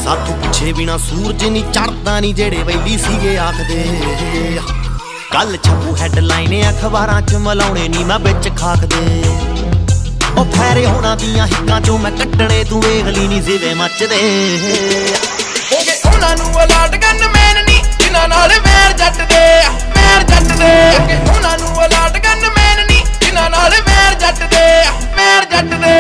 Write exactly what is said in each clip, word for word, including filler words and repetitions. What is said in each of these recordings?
साथों पिछे बिना सूरज नहीं चढ़ता नहीं जेड़े वैली सीगे आखदे गल छपू हैडलाइन अखबारां च मलाउणे नी मैं बिच खाकदे ओ फैरे होना दियां हिक्कां चों मैं कट्टणे तू वेख ली नी जिवे मचदे हो गए उन्हां नूं अलाट गन मैन नी जिन्हां नाल वैर जट दे वैर जट दे हो गए उन्हां नूं अलाट गन मैन नी जिन्हां नाल वैर जट दे वैर जट दे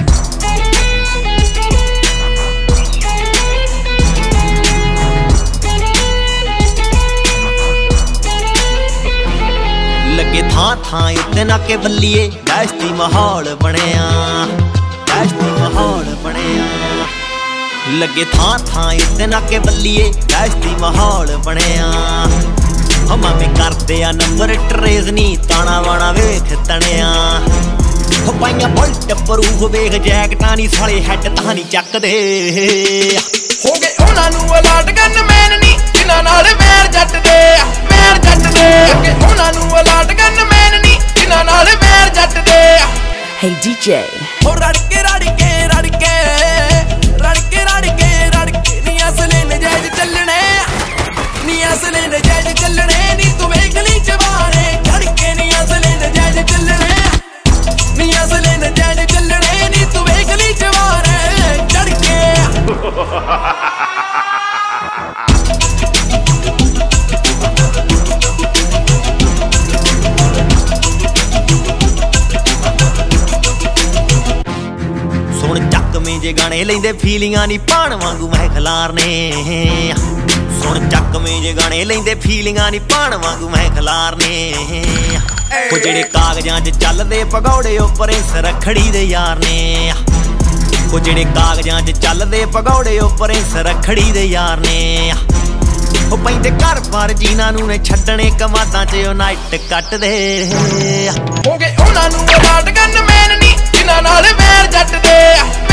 लगे थां थां इतना के बल्लिए दहशती माहौल बनिया दहशती माहौल बनिया लगे थां थां इतना के बल्लिए दहशती माहौल बनिया हम में करते आ नंबर ट्रेस नी ताना वाना वेख तनिया हो पाइया बुलट परूफ वेख जैकटा नी साले हैड तां नी चकदे हो गए उन्हां नूं अलाट गन मैन नी जिन्हां नाल वैर जट दे वैर जट दे हो गए उन्हां नूं अलाट गन मैन नी जिन्हां नाल वैर जट दे Hey D J हो रड़के रड़के रड़के रड़के रड़के रड़के नी असले नजायज चलने नी असले नजायज चलने नी तू वेख ली जवाने झड़के नी असले नजायज चलने नी असले नजायज चलने नी तू वेख ली जवाने झड़के जे गाने लेंदे फीलिंगां नी पाण वांगू मैं खलारने सुन चक में जे गाने लेंदे फीलिंगां नी पाण वांगू मैं खलारने ओ जेड़े कागजां च चलदे भगौड़े उपर इस रखड़ी दे यार ने ओ जेड़े कागजां च चलदे भगौड़े उपर इस रखड़ी दे यार ने ओ पैंदे घर पर जीना नूं ने छड्डणे कमादां च ओ नाइट कट दे हो गए उन्हां नूं अलाट गन मैन नी जिन्हां नाल वैर जट दे